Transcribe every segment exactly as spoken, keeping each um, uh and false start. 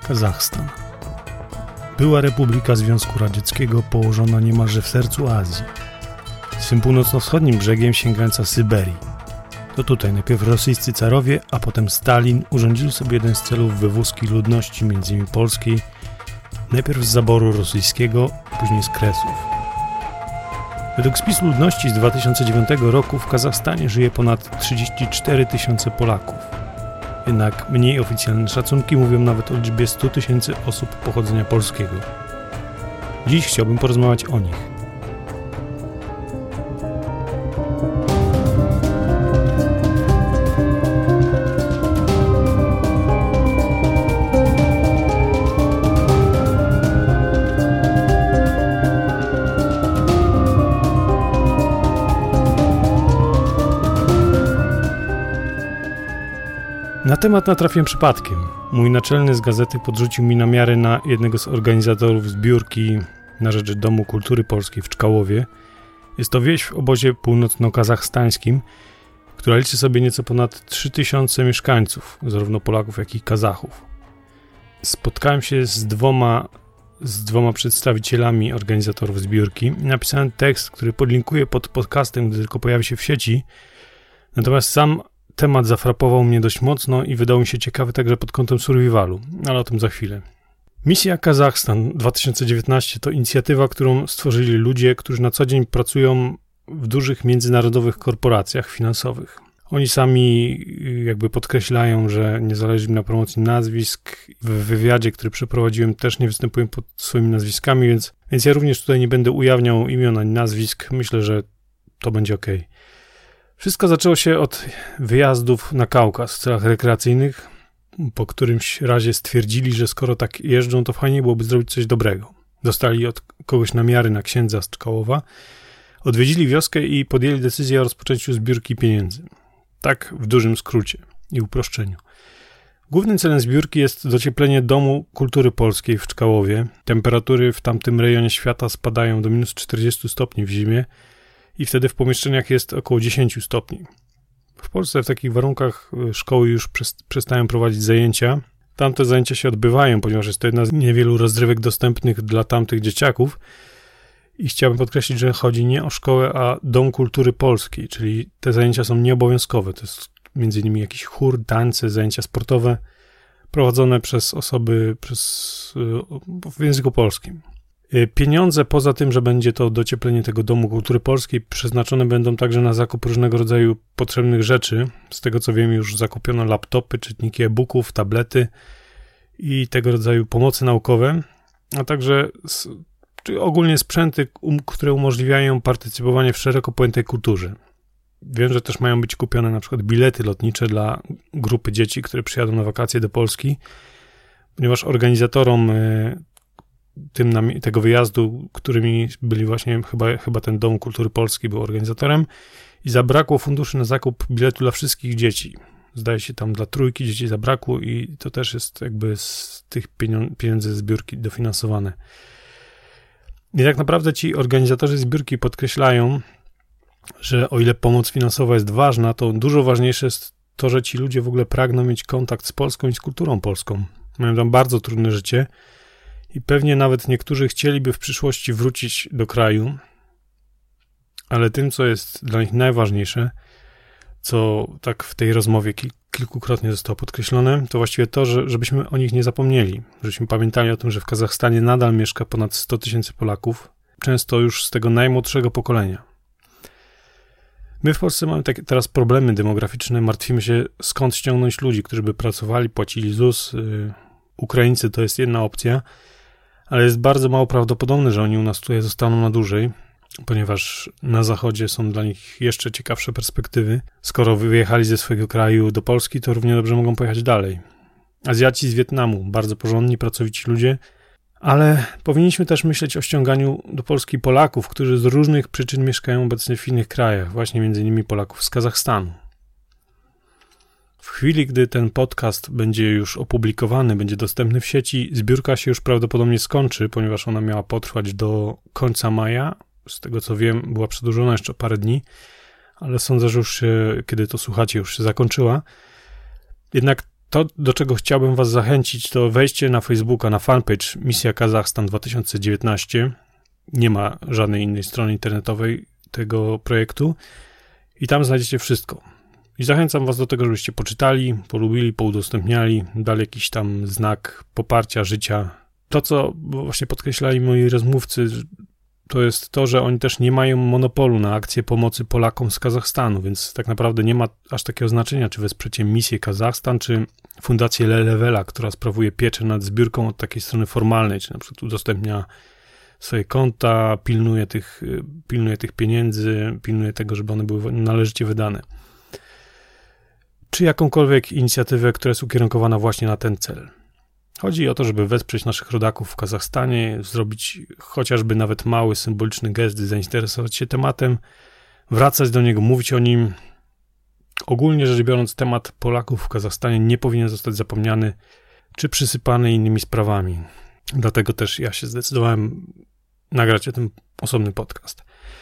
Kazachstan. Była republika Związku Radzieckiego położona niemalże w sercu Azji, swym północno-wschodnim brzegiem sięgająca Syberii. To tutaj najpierw rosyjscy carowie, a potem Stalin urządzili sobie jeden z celów wywózki ludności, między innymi polskiej, najpierw z zaboru rosyjskiego, później z Kresów. Według spisu ludności z dwa tysiące dziewiątego roku w Kazachstanie żyje ponad trzydzieści cztery tysiące Polaków. Jednak mniej oficjalne szacunki mówią nawet o liczbie stu tysięcy osób pochodzenia polskiego. Dziś chciałbym porozmawiać o nich. Na temat natrafiłem przypadkiem. Mój naczelny z gazety podrzucił mi namiary na jednego z organizatorów zbiórki na rzecz Domu Kultury Polskiej w Czkałowie. Jest to wieś w obozie północno-kazachstańskim, która liczy sobie nieco ponad trzy tysiące mieszkańców, zarówno Polaków, jak i Kazachów. Spotkałem się z dwoma, z dwoma przedstawicielami organizatorów zbiórki i napisałem tekst, który podlinkuję pod podcastem, gdy tylko pojawi się w sieci. Natomiast sam temat zafrapował mnie dość mocno i wydał mi się ciekawy także pod kątem survivalu, ale o tym za chwilę. Misja Kazachstan dwa tysiące dziewiętnaście to inicjatywa, którą stworzyli ludzie, którzy na co dzień pracują w dużych międzynarodowych korporacjach finansowych. Oni sami jakby podkreślają, że nie zależy im na promocji nazwisk. W wywiadzie, który przeprowadziłem, też nie występują pod swoimi nazwiskami, więc, więc ja również tutaj nie będę ujawniał imion ani nazwisk. Myślę, że to będzie ok. Wszystko zaczęło się od wyjazdów na Kaukaz w celach rekreacyjnych. Po którymś razie stwierdzili, że skoro tak jeżdżą, to fajnie byłoby zrobić coś dobrego. Dostali od kogoś namiary na księdza z Czkałowa, odwiedzili wioskę i podjęli decyzję o rozpoczęciu zbiórki pieniędzy. Tak w dużym skrócie i uproszczeniu. Głównym celem zbiórki jest docieplenie Domu Kultury Polskiej w Czkałowie. Temperatury w tamtym rejonie świata spadają do minus czterdziestu stopni w zimie i wtedy w pomieszczeniach jest około dziesięciu stopni. W Polsce w takich warunkach szkoły już przestają prowadzić zajęcia. Tamte zajęcia się odbywają, ponieważ jest to jedna z niewielu rozrywek dostępnych dla tamtych dzieciaków. I chciałbym podkreślić, że chodzi nie o szkołę, a Dom Kultury Polskiej, czyli te zajęcia są nieobowiązkowe. To jest między innymi jakiś chór, tańce, zajęcia sportowe prowadzone przez osoby przez, w języku polskim. Pieniądze, poza tym, że będzie to docieplenie tego Domu Kultury Polskiej, przeznaczone będą także na zakup różnego rodzaju potrzebnych rzeczy. Z tego co wiem, już zakupiono laptopy, czytniki e-booków, tablety i tego rodzaju pomocy naukowe, a także czy ogólnie sprzęty, które umożliwiają partycypowanie w szeroko pojętej kulturze. Wiem, że też mają być kupione na przykład bilety lotnicze dla grupy dzieci, które przyjadą na wakacje do Polski, ponieważ organizatorom tym, tego wyjazdu, którymi byli właśnie chyba, chyba ten Dom Kultury Polskiej był organizatorem i zabrakło funduszy na zakup biletu dla wszystkich dzieci. Zdaje się, tam dla trójki dzieci zabrakło i to też jest jakby z tych pieniędzy zbiórki dofinansowane. I tak naprawdę ci organizatorzy zbiórki podkreślają, że o ile pomoc finansowa jest ważna, to dużo ważniejsze jest to, że ci ludzie w ogóle pragną mieć kontakt z Polską i z kulturą polską. Mają tam bardzo trudne życie i pewnie nawet niektórzy chcieliby w przyszłości wrócić do kraju, ale tym, co jest dla nich najważniejsze, co tak w tej rozmowie kil- kilkukrotnie zostało podkreślone, to właściwie to, że, żebyśmy o nich nie zapomnieli, żebyśmy pamiętali o tym, że w Kazachstanie nadal mieszka ponad sto tysięcy Polaków, często już z tego najmłodszego pokolenia. My w Polsce mamy takie teraz problemy demograficzne, martwimy się, skąd ściągnąć ludzi, którzy by pracowali, płacili ZUS. Yy, Ukraińcy to jest jedna opcja, ale jest bardzo mało prawdopodobne, że oni u nas tutaj zostaną na dłużej, ponieważ na zachodzie są dla nich jeszcze ciekawsze perspektywy. Skoro wyjechali ze swojego kraju do Polski, to równie dobrze mogą pojechać dalej. Azjaci z Wietnamu, bardzo porządni, pracowici ludzie, ale powinniśmy też myśleć o ściąganiu do Polski Polaków, którzy z różnych przyczyn mieszkają obecnie w innych krajach, właśnie między innymi Polaków z Kazachstanu. W chwili, gdy ten podcast będzie już opublikowany, będzie dostępny w sieci, zbiórka się już prawdopodobnie skończy, ponieważ ona miała potrwać do końca maja. Z tego co wiem, była przedłużona jeszcze o parę dni, ale sądzę, że już się, kiedy to słuchacie, już się zakończyła. Jednak To, do czego chciałbym was zachęcić, to wejście na Facebooka, na fanpage Misja Kazachstan dwa tysiące dziewiętnaście. Nie ma żadnej innej strony internetowej tego projektu i tam znajdziecie wszystko. I zachęcam was do tego, żebyście poczytali, polubili, poudostępniali, dali jakiś tam znak poparcia życia. To, co właśnie podkreślali moi rozmówcy, to jest to, że oni też nie mają monopolu na akcję pomocy Polakom z Kazachstanu, więc tak naprawdę nie ma aż takiego znaczenia, czy wesprzecie Misję Kazachstan, czy Fundację Lelewela, która sprawuje pieczę nad zbiórką od takiej strony formalnej, czy na przykład udostępnia swoje konta, pilnuje tych, pilnuje tych pieniędzy, pilnuje tego, żeby one były należycie wydane. Czy jakąkolwiek inicjatywę, która jest ukierunkowana właśnie na ten cel. Chodzi o to, żeby wesprzeć naszych rodaków w Kazachstanie, zrobić chociażby nawet mały, symboliczny gest, zainteresować się tematem, wracać do niego, mówić o nim. Ogólnie rzecz biorąc, temat Polaków w Kazachstanie nie powinien zostać zapomniany czy przysypany innymi sprawami. Dlatego też ja się zdecydowałem nagrać o tym osobny podcast.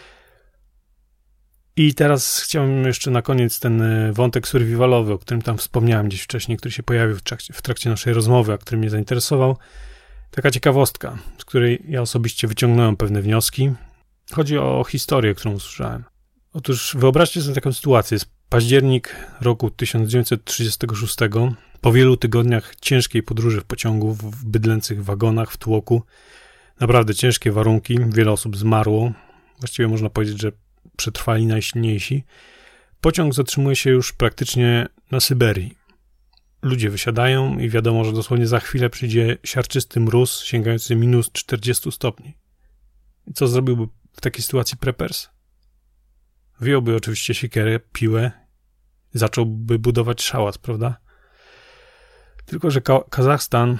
I teraz chciałem jeszcze na koniec ten wątek survivalowy, o którym tam wspomniałem gdzieś wcześniej, który się pojawił w trakcie, w trakcie naszej rozmowy, a który mnie zainteresował. Taka ciekawostka, z której ja osobiście wyciągnąłem pewne wnioski. Chodzi o historię, którą usłyszałem. Otóż wyobraźcie sobie taką sytuację. Jest październik roku tysiąc dziewięćset trzydziestego szóstego. Po wielu tygodniach ciężkiej podróży w pociągu, w bydlęcych wagonach, w tłoku. Naprawdę ciężkie warunki. Wiele osób zmarło. Właściwie można powiedzieć, że przetrwali najsilniejsi. Pociąg zatrzymuje się już praktycznie na Syberii. Ludzie wysiadają i wiadomo, że dosłownie za chwilę przyjdzie siarczysty mróz sięgający minus czterdzieści stopni. I co zrobiłby w takiej sytuacji preppers? Wyjąłby oczywiście siekierę, piłę, zacząłby budować szałas, prawda? Tylko że Ka- Kazachstan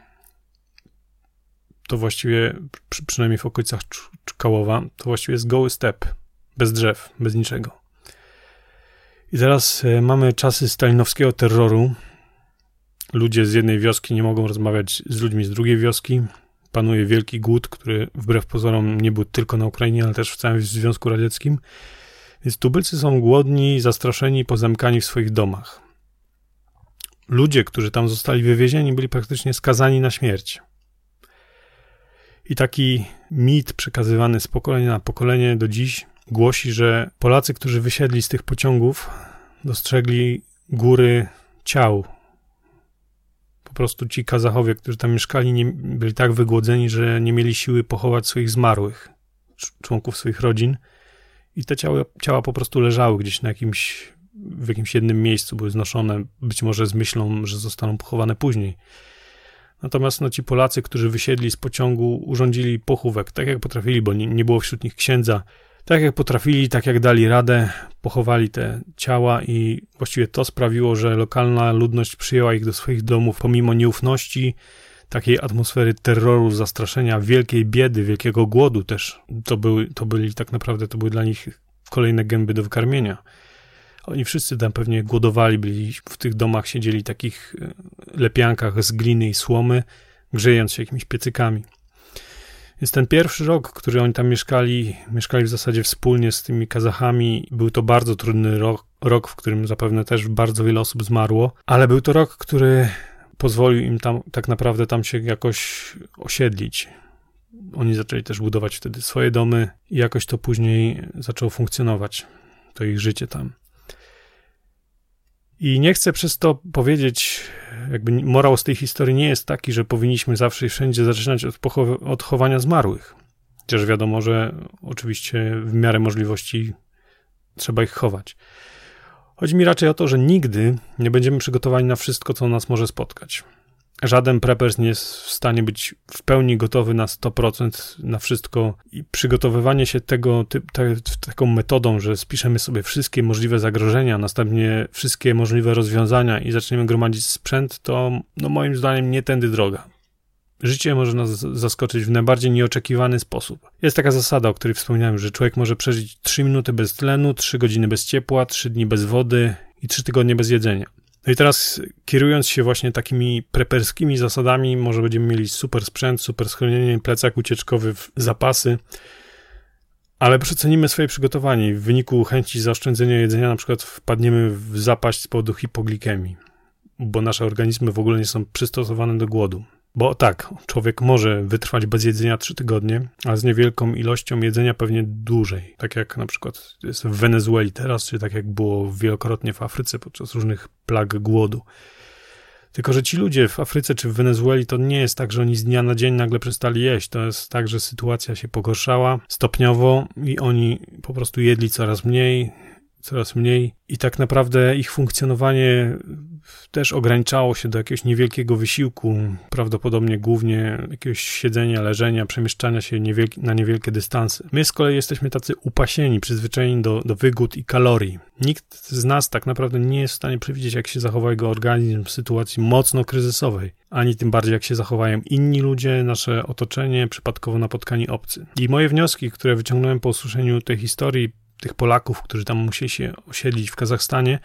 to właściwie, przy, przynajmniej w okolicach Czkałowa, to właściwie jest goły step. Bez drzew, bez niczego. I teraz e, mamy czasy stalinowskiego terroru. Ludzie z jednej wioski nie mogą rozmawiać z ludźmi z drugiej wioski. Panuje wielki głód, który wbrew pozorom nie był tylko na Ukrainie, ale też w całym Związku Radzieckim. Więc tubylcy są głodni, zastraszeni, pozamykani w swoich domach. Ludzie, którzy tam zostali wywiezieni, byli praktycznie skazani na śmierć. I taki mit przekazywany z pokolenia na pokolenie do dziś głosi, że Polacy, którzy wysiedli z tych pociągów, dostrzegli góry ciał. Po prostu ci Kazachowie, którzy tam mieszkali, nie, byli tak wygłodzeni, że nie mieli siły pochować swoich zmarłych, członków swoich rodzin. I te ciała, ciała po prostu leżały gdzieś na jakimś, w jakimś jednym miejscu, były znoszone, być może z myślą, że zostaną pochowane później. Natomiast no, ci Polacy, którzy wysiedli z pociągu, urządzili pochówek, tak jak potrafili, bo nie, nie było wśród nich księdza. Tak jak potrafili, tak jak dali radę, pochowali te ciała i właściwie to sprawiło, że lokalna ludność przyjęła ich do swoich domów pomimo nieufności, takiej atmosfery terroru, zastraszenia, wielkiej biedy, wielkiego głodu też. To były, to byli tak naprawdę, to były dla nich kolejne gęby do wykarmienia. Oni wszyscy tam pewnie głodowali, byli w tych domach, siedzieli w takich lepiankach z gliny i słomy, grzejąc się jakimiś piecykami. Więc ten pierwszy rok, który oni tam mieszkali, mieszkali w zasadzie wspólnie z tymi Kazachami, był to bardzo trudny rok, rok, w którym zapewne też bardzo wiele osób zmarło, ale był to rok, który pozwolił im tam tak naprawdę tam się jakoś osiedlić. Oni zaczęli też budować wtedy swoje domy i jakoś to później zaczęło funkcjonować, to ich życie tam. I nie chcę przez to powiedzieć, jakby morał z tej historii nie jest taki, że powinniśmy zawsze i wszędzie zaczynać od, pochow- od chowania zmarłych. Chociaż wiadomo, że oczywiście w miarę możliwości trzeba ich chować. Chodzi mi raczej o to, że nigdy nie będziemy przygotowani na wszystko, co nas może spotkać. Żaden preppers nie jest w stanie być w pełni gotowy na sto procent na wszystko i przygotowywanie się tego typ, te, taką metodą, że spiszemy sobie wszystkie możliwe zagrożenia, następnie wszystkie możliwe rozwiązania i zaczniemy gromadzić sprzęt, to no moim zdaniem nie tędy droga. Życie może nas zaskoczyć w najbardziej nieoczekiwany sposób. Jest taka zasada, o której wspominałem, że człowiek może przeżyć trzy minuty bez tlenu, trzy godziny bez ciepła, trzy dni bez wody i trzy tygodnie bez jedzenia. No i teraz kierując się właśnie takimi preperskimi zasadami, może będziemy mieli super sprzęt, super schronienie, plecak ucieczkowy, zapasy, ale przecenimy swoje przygotowanie i w wyniku chęci zaoszczędzenia jedzenia na przykład wpadniemy w zapaść z powodu hipoglikemii. bo nasze organizmy w ogóle nie są przystosowane do głodu. Bo tak, człowiek może wytrwać bez jedzenia trzy tygodnie, a z niewielką ilością jedzenia pewnie dłużej. Tak jak na przykład jest w Wenezueli teraz, czy tak jak było wielokrotnie w Afryce podczas różnych plag głodu. Tylko że ci ludzie w Afryce czy w Wenezueli to nie jest tak, że oni z dnia na dzień nagle przestali jeść. To jest tak, że sytuacja się pogorszała stopniowo i oni po prostu jedli coraz mniej, coraz mniej i tak naprawdę ich funkcjonowanie też ograniczało się do jakiegoś niewielkiego wysiłku, prawdopodobnie głównie jakiegoś siedzenia, leżenia, przemieszczania się niewielki, na niewielkie dystanse. My z kolei jesteśmy tacy upasieni, przyzwyczajeni do, do wygód i kalorii. Nikt z nas tak naprawdę nie jest w stanie przewidzieć, jak się zachowa jego organizm w sytuacji mocno kryzysowej, ani tym bardziej, jak się zachowają inni ludzie, nasze otoczenie, przypadkowo napotkani obcy. I moje wnioski, które wyciągnąłem po usłyszeniu tej historii, tych Polaków, którzy tam musieli się osiedlić w Kazachstanie,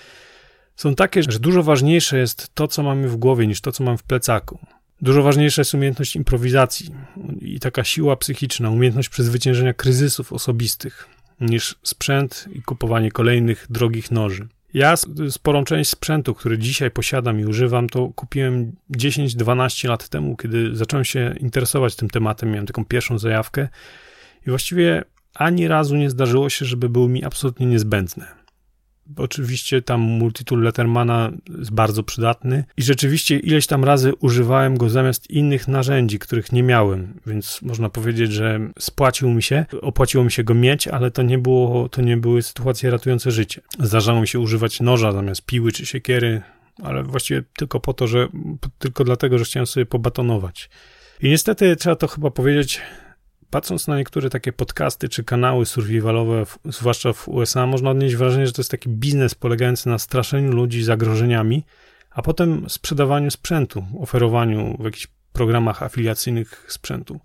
są takie, że dużo ważniejsze jest to, co mamy w głowie, niż to, co mamy w plecaku. Dużo ważniejsza jest umiejętność improwizacji i taka siła psychiczna, umiejętność przezwyciężenia kryzysów osobistych, niż sprzęt i kupowanie kolejnych drogich noży. Ja sporą część sprzętu, który dzisiaj posiadam i używam, to kupiłem dziesięć dwanaście lat temu, kiedy zacząłem się interesować tym tematem, miałem taką pierwszą zajawkę i właściwie ani razu nie zdarzyło się, żeby były mi absolutnie niezbędne. Oczywiście tam multitool Lettermana jest bardzo przydatny i rzeczywiście ileś tam razy używałem go zamiast innych narzędzi, których nie miałem, więc można powiedzieć, że spłacił mi się, opłaciło mi się go mieć, ale to nie było, to nie były sytuacje ratujące życie. Zdarzało mi się używać noża zamiast piły czy siekiery, ale właściwie tylko po to, że tylko dlatego, że chciałem sobie pobatonować. I niestety trzeba to chyba powiedzieć, patrząc na niektóre takie podcasty czy kanały survivalowe, zwłaszcza w U S A, można odnieść wrażenie, że to jest taki biznes polegający na straszeniu ludzi zagrożeniami, a potem sprzedawaniu sprzętu, oferowaniu w jakichś programach afiliacyjnych sprzętu.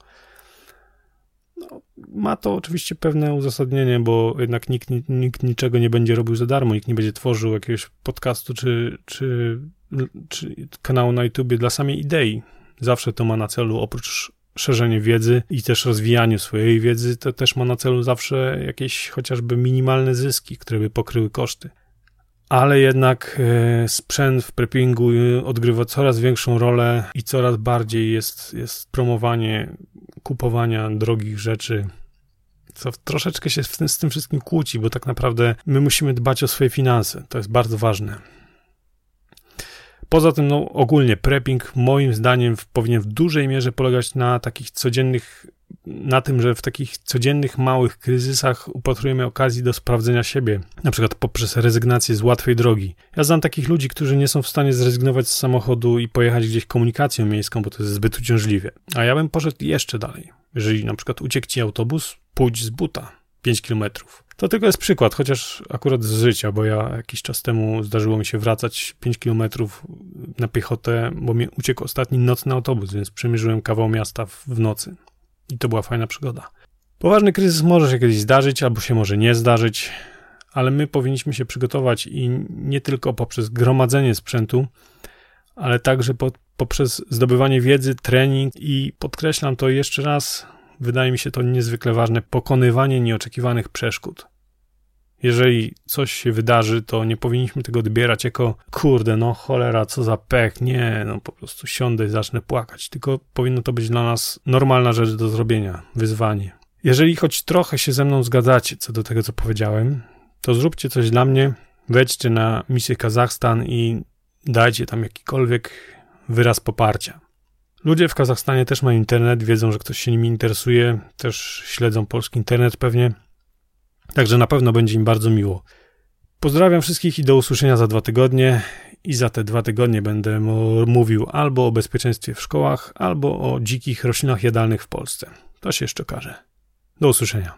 No, ma to oczywiście pewne uzasadnienie, bo jednak nikt, nikt niczego nie będzie robił za darmo, nikt nie będzie tworzył jakiegoś podcastu czy, czy, czy kanału na YouTubie dla samej idei. Zawsze to ma na celu, oprócz szerzenie wiedzy i też rozwijaniu swojej wiedzy, to też ma na celu zawsze jakieś chociażby minimalne zyski, które by pokryły koszty. Ale jednak e, sprzęt w preppingu odgrywa coraz większą rolę i coraz bardziej jest, jest promowanie kupowania drogich rzeczy, co troszeczkę się z tym, z tym wszystkim kłóci, bo tak naprawdę my musimy dbać o swoje finanse. To jest bardzo ważne. Poza tym, no ogólnie prepping moim zdaniem powinien w dużej mierze polegać na takich codziennych, na tym, że w takich codziennych małych kryzysach upatrujemy okazji do sprawdzenia siebie, na przykład poprzez rezygnację z łatwej drogi. Ja znam takich ludzi, którzy nie są w stanie zrezygnować z samochodu i pojechać gdzieś komunikacją miejską, bo to jest zbyt uciążliwe. A ja bym poszedł jeszcze dalej. Jeżeli na przykład uciekł ci autobus, pójdź z buta pięć kilometrów. To tylko jest przykład, chociaż akurat z życia, bo ja jakiś czas temu zdarzyło mi się wracać pięć kilometrów na piechotę, bo mi uciekł ostatni nocny autobus, więc przemierzyłem kawał miasta w, w nocy. I to była fajna przygoda. Poważny kryzys może się kiedyś zdarzyć, albo się może nie zdarzyć, ale my powinniśmy się przygotować i nie tylko poprzez gromadzenie sprzętu, ale także po, poprzez zdobywanie wiedzy, trening i podkreślam to jeszcze raz, wydaje mi się to niezwykle ważne, pokonywanie nieoczekiwanych przeszkód. Jeżeli coś się wydarzy, to nie powinniśmy tego odbierać jako kurde, no cholera, co za pech, nie, no po prostu siądę i zacznę płakać, tylko powinno to być dla nas normalna rzecz do zrobienia, wyzwanie. Jeżeli choć trochę się ze mną zgadzacie co do tego, co powiedziałem, to zróbcie coś dla mnie, wejdźcie na misję Kazachstan i dajcie tam jakikolwiek wyraz poparcia. Ludzie w Kazachstanie też mają internet, wiedzą, że ktoś się nimi interesuje, też śledzą polski internet pewnie, także na pewno będzie im bardzo miło. Pozdrawiam wszystkich i do usłyszenia za dwa tygodnie i za te dwa tygodnie będę mówił albo o bezpieczeństwie w szkołach, albo o dzikich roślinach jadalnych w Polsce. To się jeszcze okaże. Do usłyszenia.